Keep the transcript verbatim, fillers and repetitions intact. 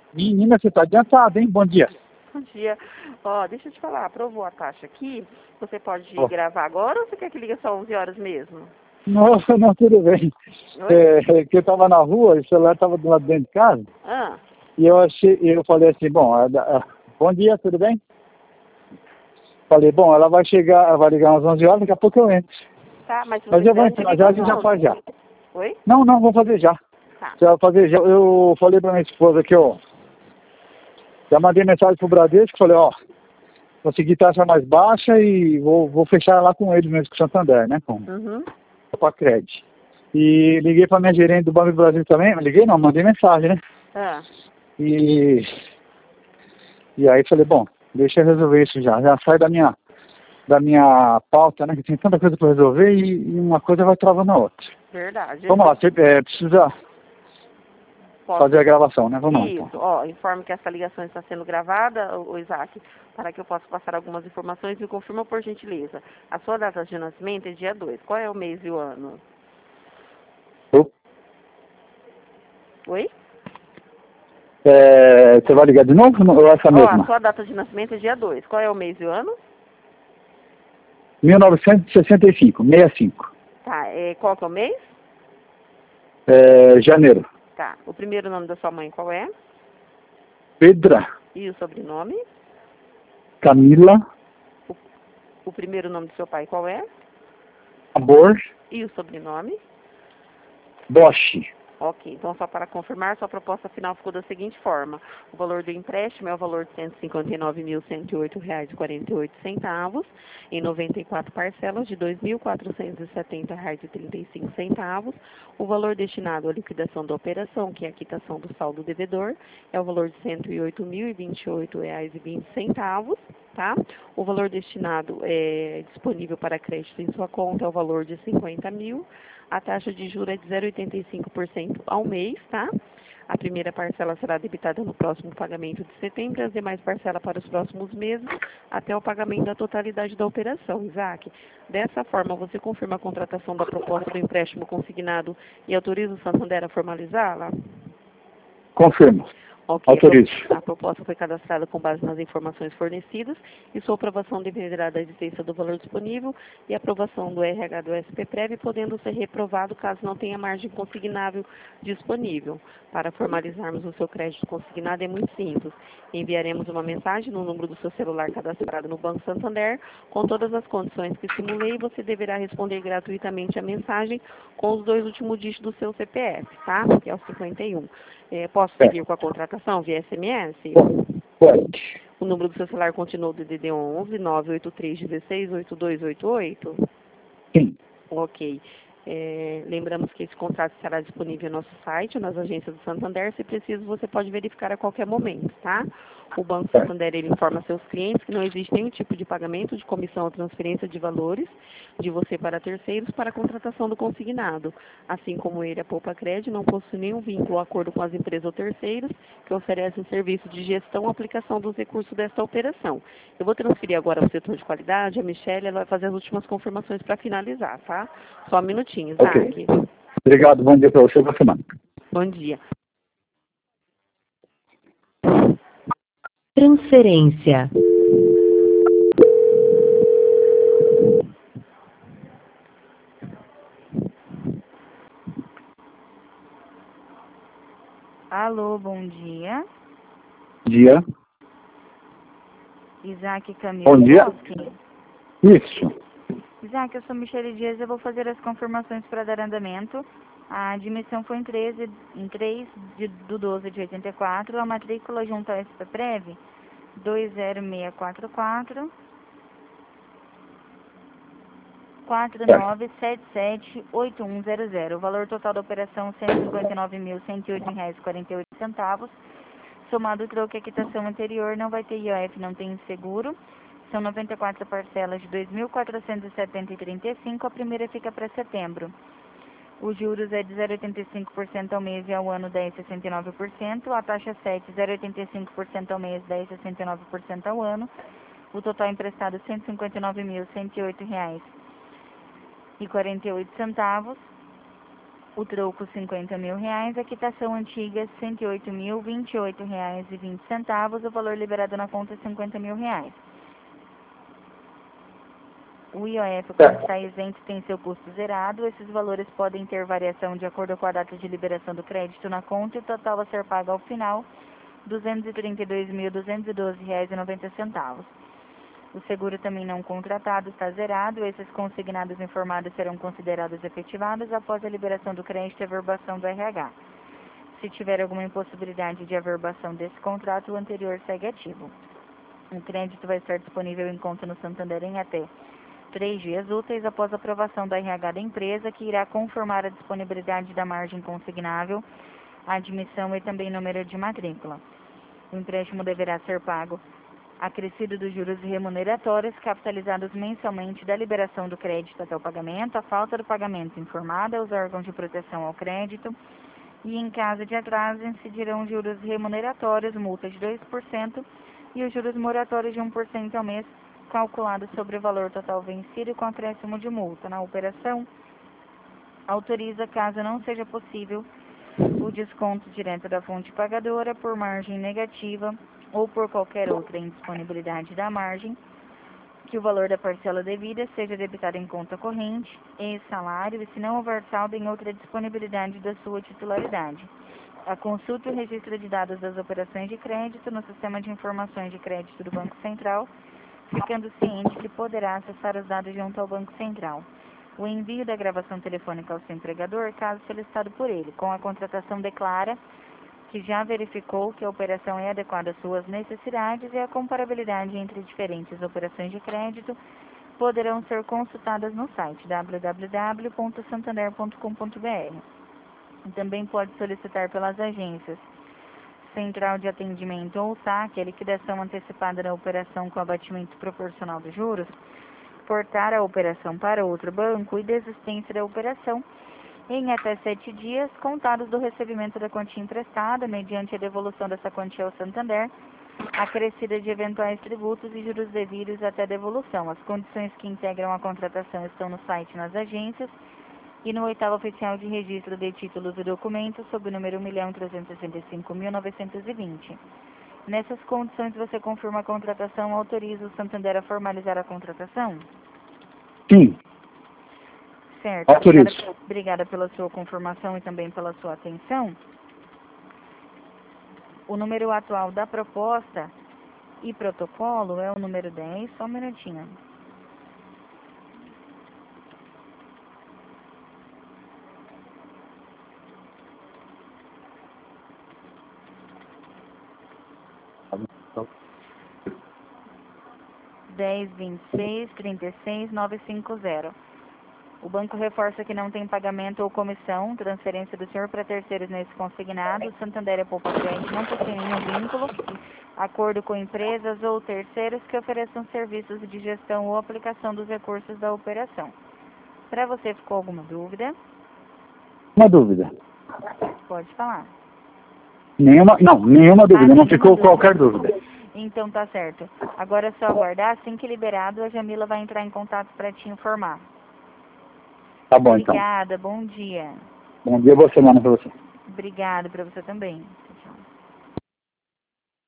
Menina, você tá adiantado, hein? Bom dia. Bom dia. Ó, deixa eu te falar, aprovou a taxa aqui. Você pode Ó. gravar agora ou você quer que ligue só onze horas mesmo? Nossa, não, tudo bem. É, é que eu tava na rua, o celular tava do lado dentro de casa, Ah, e eu achei, eu falei assim, bom, a- a- bom dia, tudo bem? Falei, bom, ela vai chegar, ela vai ligar às onze horas, daqui a pouco eu entro. tá, mas se Mas você eu vou quiser, você entrar, liga já a às gente já faz já. onze. Oi? Não, não, vou fazer já. Tá. Já vou fazer já. Eu falei pra minha esposa que eu já mandei mensagem pro Bradesco, falei, ó, consegui taxa mais baixa e vou, vou fechar lá com eles mesmo, com o Santander, né, com Uhum. a crédito. E liguei pra minha gerente do Banco do Brasil também, liguei não, mandei mensagem, né? Ah, E, e aí falei, bom, deixa eu resolver isso já, já sai da minha, da minha pauta, né, que tem tanta coisa pra resolver e, e uma coisa vai travando a outra. verdade. Vamos lá, você é, precisa Posso... fazer a gravação, né? Vamos lá, Isso, então. ó, informe que essa ligação está sendo gravada, o Isaac, para que eu possa passar algumas informações. Me confirma, por gentileza. A sua data de nascimento é dia dois. Qual é o mês e o ano? Eu- Oi? É, você vai ligar de novo ou essa Ó, a mesma? sua data de nascimento é dia dois. Qual é o mês e o ano? mil novecentos e sessenta e cinco, sessenta e cinco. Tá, é, qual que é o mês? É, janeiro. Tá. O primeiro nome da sua mãe qual é? Pedra, E o sobrenome? Camila, O, o primeiro nome do seu pai qual é? Amor, E o sobrenome? Bosch. Ok, então só para confirmar, sua proposta final ficou da seguinte forma. O valor do empréstimo é o valor de cento e cinquenta e nove mil, cento e oito reais e quarenta e oito centavos, em noventa e quatro parcelas de dois mil, quatrocentos e setenta reais e trinta e cinco centavos. O valor destinado à liquidação da operação, que é a quitação do saldo devedor, é o valor de cento e oito mil e vinte e oito reais e vinte centavos, tá? O valor destinado é disponível para crédito em sua conta é o valor de cinquenta mil. A taxa de juros é de zero vírgula oitenta e cinco por cento ao mês, tá? A primeira parcela será debitada no próximo pagamento de setembro, as demais parcelas para os próximos meses, até o pagamento da totalidade da operação, Isaac. Dessa forma, você confirma a contratação da proposta do empréstimo consignado e autoriza o Santander a formalizá-la? Confirmo. Ok, a, Autorizo. pro, a proposta foi cadastrada com base nas informações fornecidas e sua aprovação dependerá da existência do valor disponível e aprovação do R H do S P Prev, podendo ser reprovado caso não tenha margem consignável disponível. Para formalizarmos o seu crédito consignado é muito simples. Enviaremos uma mensagem no número do seu celular cadastrado no Banco Santander com todas as condições que simulei e você deverá responder gratuitamente a mensagem com os dois últimos dígitos do seu C P F, tá? Que é o cinquenta e um. É, posso seguir com a contratação via S M S? Pode. O número do seu celular continua o D D D onze, nove oito três um seis, oito dois oito oito? Sim. Ok. É, lembramos que esse contrato estará disponível no nosso site, nas agências do Santander. Se preciso, você pode verificar a qualquer momento, tá? O Banco Santander ele informa seus clientes que não existe nenhum tipo de pagamento de comissão ou transferência de valores de você para terceiros para a contratação do consignado. Assim como ele, a Poupa Crédito, não possui nenhum vínculo ou acordo com as empresas ou terceiros que oferecem serviço de gestão ou aplicação dos recursos desta operação. Eu vou transferir agora ao setor de qualidade, a Michelle, ela vai fazer as últimas confirmações para finalizar, tá? Só um minutinho, Isaac. Ok. Obrigado, bom dia para você, boa semana. Bom dia. Transferência. Alô, bom dia. Dia. Isaac Camilo. Bom dia. Bosque. Isso. Isaac, eu sou Michele Dias, eu vou fazer as confirmações para dar andamento. A admissão foi em, treze, em três de, do doze de oitenta e quatro, a matrícula junto ao S P Prev dois zero seis quatro quatro, quatro nove sete sete oito um zero zero. O valor total da operação cento e cinquenta e nove mil, cento e oito reais e quarenta e oito centavos. Somado o troco e a quitação anterior, não vai ter I O F, não tem seguro. São noventa e quatro parcelas de dois mil quatrocentos e setenta reais e trinta e cinco, a primeira fica para setembro. Os juros é de zero vírgula oitenta e cinco por cento ao mês e ao ano dez vírgula sessenta e nove por cento. A taxa sete, zero vírgula oitenta e cinco por cento ao mês, dez vírgula sessenta e nove por cento ao ano. O total emprestado cento e cinquenta e nove mil, cento e oito reais e quarenta e oito centavos. O troco cinquenta mil reais, a quitação antiga cento e oito mil, vinte e oito reais e vinte centavos, o valor liberado na conta é cinquenta mil reais. O I O F, quando está isento, tem seu custo zerado. Esses valores podem ter variação de acordo com a data de liberação do crédito na conta e o total a ser pago ao final, duzentos e trinta e dois mil, duzentos e doze reais e noventa centavos. O seguro também não contratado está zerado. Esses consignados informados serão considerados efetivados após a liberação do crédito e averbação do R H. Se tiver alguma impossibilidade de averbação desse contrato, o anterior segue ativo. O crédito vai estar disponível em conta no Santander em até três dias úteis após a aprovação do R H da empresa, que irá confirmar a disponibilidade da margem consignável, a admissão e também número de matrícula. O empréstimo deverá ser pago acrescido dos juros remuneratórios capitalizados mensalmente da liberação do crédito até o pagamento, a falta do pagamento informada aos órgãos de proteção ao crédito e, em caso de atraso, incidirão juros remuneratórios, multa de dois por cento e os juros moratórios de um por cento ao mês, calculado sobre o valor total vencido com acréscimo de multa. Na operação, autoriza, caso não seja possível, o desconto direto da fonte pagadora por margem negativa ou por qualquer outra indisponibilidade da margem, que o valor da parcela devida seja debitado em conta corrente e salário, e se não houver saldo, em outra disponibilidade da sua titularidade. A consulta e o registro de dados das operações de crédito no Sistema de Informações de Crédito do Banco Central, ficando ciente que poderá acessar os dados junto ao Banco Central. O envio da gravação telefônica ao seu empregador, caso solicitado por ele. Com a contratação, declara que já verificou que a operação é adequada às suas necessidades e a comparabilidade entre diferentes operações de crédito poderão ser consultadas no site w w w ponto santander ponto com ponto b r. Também pode solicitar pelas agências Central de Atendimento ou S A C a liquidação antecipada da operação com abatimento proporcional dos juros, portar a operação para outro banco e desistência da operação em até sete dias, contados do recebimento da quantia emprestada, mediante a devolução dessa quantia ao Santander, acrescida de eventuais tributos e juros devidos até a devolução. As condições que integram a contratação estão no site nas agências e no oitavo oficial de registro de títulos e documentos, sob o número um milhão trezentos e sessenta e cinco mil novecentos e vinte. Nessas condições, você confirma a contratação, autoriza o Santander a formalizar a contratação? Sim. Certo. Autorizo. Obrigada, obrigada pela sua confirmação e também pela sua atenção. O número atual da proposta e protocolo é o número dez. Só um minutinho. dez, vinte e seis, trinta e seis, novecentos e cinquenta. O banco reforça que não tem pagamento ou comissão, transferência do senhor para terceiros nesse consignado. Santander é Poupa Crédito, não possui nenhum vínculo, acordo com empresas ou terceiros que ofereçam serviços de gestão ou aplicação dos recursos da operação. Para você, ficou alguma dúvida? Uma dúvida. Pode falar. Nenhuma, não, nenhuma dúvida, Ah, não nenhuma ficou dúvida. qualquer dúvida. Então tá certo. Agora é só aguardar, assim que liberado, a Jamila vai entrar em contato para te informar. Tá bom, então. Obrigada, bom dia. Bom dia, boa semana pra você. Obrigada para você também.